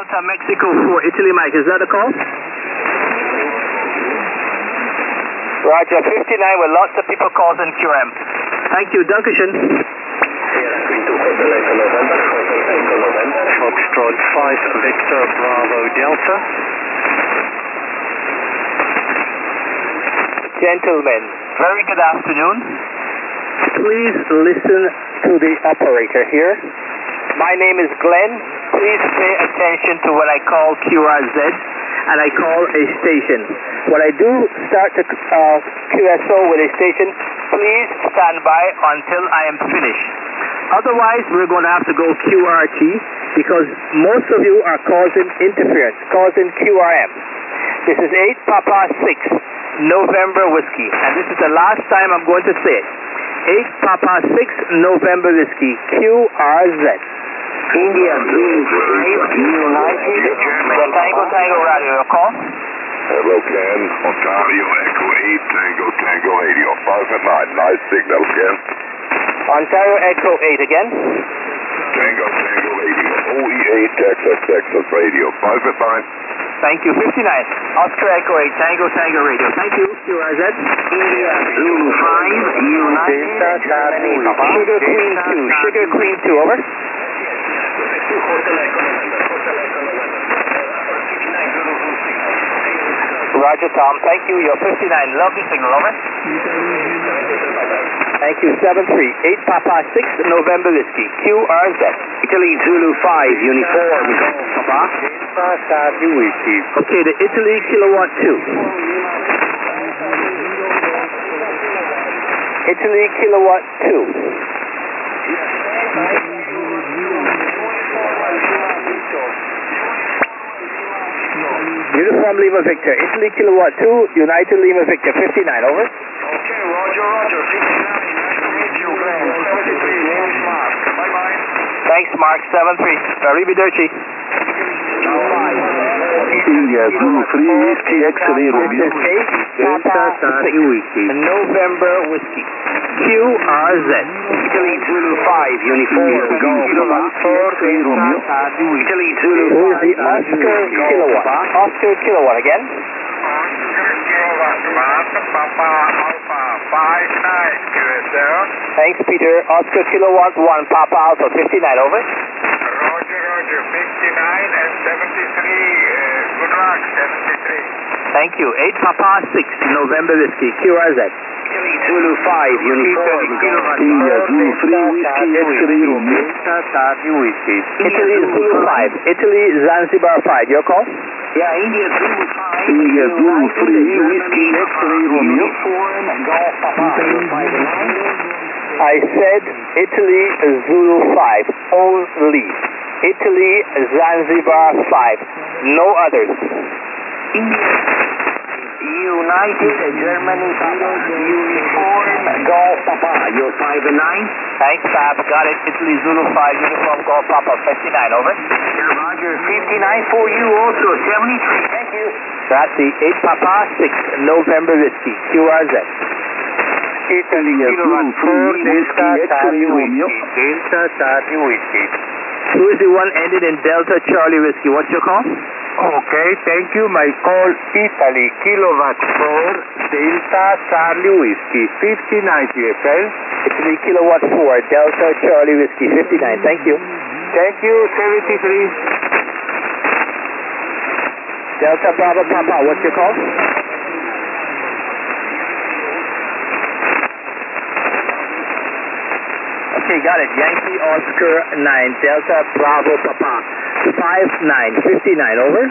Delta Mexico 4, Italy Mike, is that a call? Roger, 59 with lots of people calls in QM. Thank you, Dankeschön. Foxtrot 5 Victor Bravo Delta. Gentlemen, very good afternoon. Please listen to the operator here. My name is Glenn. Please pay attention to when I call QRZ and I call a station. When I do start the QSO with a station, please stand by until I am finished. Otherwise, we're going to have to go QRT because most of you are causing interference, causing QRM. This is 8 Papa 6 November Whiskey, and this is the last time I'm going to say it. 8 Papa 6 November Whiskey, QRZ. India Zulu 5 United The Tango Radio, your call? Hello, Ken. Ontario Echo 8 Tango Radio. 5 at 9. Nice signal, Ken. Ontario Echo 8 again. Tango Radio. OE8 Texas Radio. 5 at 9. Thank you. 59. Oscar Echo 8 Tango Radio. Thank you. QRZ. India Zulu 5 United Germany Papa. Sugar Queen 2. Sugar Queen 2, over. Roger, Tom. Thank you. You're 59. Lovely signal, over. Thank you. 73. 8 Papa 6 November Whiskey. QRZ. Italy Zulu 5 Uniform Papa. Okay, the Italy Kilowatt 2. Italy Kilowatt 2. Uniform Lima Victor, Italy Kilowatt 2, United Lima Victor, 59, over. Okay, Roger, 59, nice to meet you, Glenn. 73, name's Mark. Bye-bye. Thanks, Mark, 73, Arrivederci. India Zulu 3 Whiskey X-Ray Romeo. Delta 6, November Whiskey, QRZ. Italy Zulu 5 Uniform Golf Papa. Romeo. Italy Zulu Who is 5 the Oscar Kilowatt? Oscar Kilowatt again. Oscar Kilowatt, Papa Alpha, 5-9, QSL. Thanks, Peter. Oscar Kilowatt 1, Papa Alpha, 59, over. Roger, 59 and 73, good luck, 73. Thank you. 8 Papa 6, November Whiskey, QRZ. Italy Zulu 5 Uniform India Zulu 3 Whiskey X-Ray Romeo. Italy Zulu 5, Italy Zanzibar 5, your call? Yeah, India Zulu 5 India Zulu 3 Whiskey X-Ray Romeo. Uniform Golf Papa. 5-9. I said Italy Zulu 5 only. Italy Zanzibar 5, no others. United Germany Papa. Uniform Golf Papa. You're 5 and 9. Thanks, Fab. Got it. Italy Zulu 5, Uniform Golf Papa, 59, over. Roger, 59 for you also, 73. Thank you. That's the 8 Papa 6, November Whiskey, QRZ. Italy Zulu 4 Whiskey X-Ray Romeo. Who is the one ended in Delta Charlie Whiskey? What's your call? Okay, thank you. My call Italy Kilowatt 4 Delta Charlie Whiskey 59 QSL. Italy Kilowatt 4 Delta Charlie Whiskey 59. Thank you. Thank you. 73. Delta Bravo Papa. What's your call? Okay, got it. Yankee Oscar 9 Delta Bravo Papa 59 59. Over.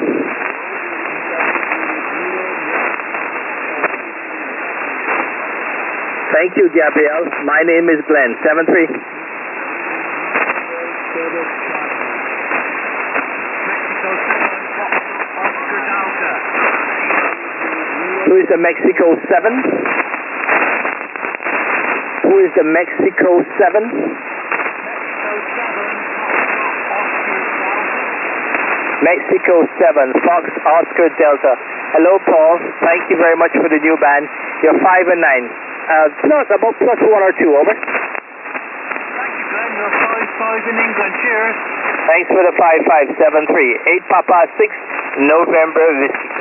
Thank you, Gabrielle. My name is Glenn. 73. Who is the Mexico 7? Who is the Mexico 7? Mexico 7, Fox Oscar Delta. Hello, Paul. Thank you very much for the new band. You're 5 and 9. About plus 1 or 2, over. Thank you, Glenn. You're 5-5 in England. Cheers. Thanks for the 5573. 8 Papa 6 November Whiskey.